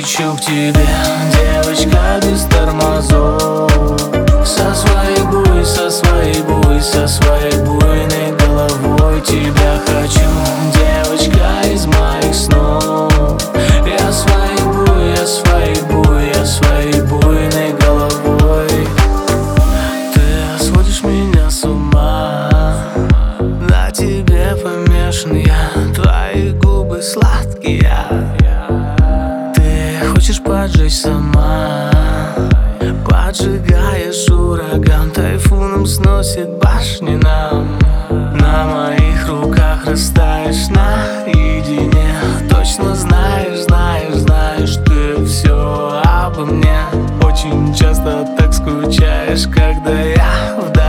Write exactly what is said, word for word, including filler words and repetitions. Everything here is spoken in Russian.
лечу к тебе, девочка без тормозов. Со своей буй, со своей буй, со своей буйной головой тебя хочу, девочка из моих снов. Я своей буй, я своей буй, я своей буйной головой. Ты сводишь меня с ума, на тебе помешан я, твои губы сладкие. Ты хочешь поджечь сама, поджигаешь ураган, тайфуном сносит башни нам. На моих руках растаешь наедине. Точно знаешь, знаешь, знаешь ты все обо мне. Очень часто так скучаешь, когда я вдали.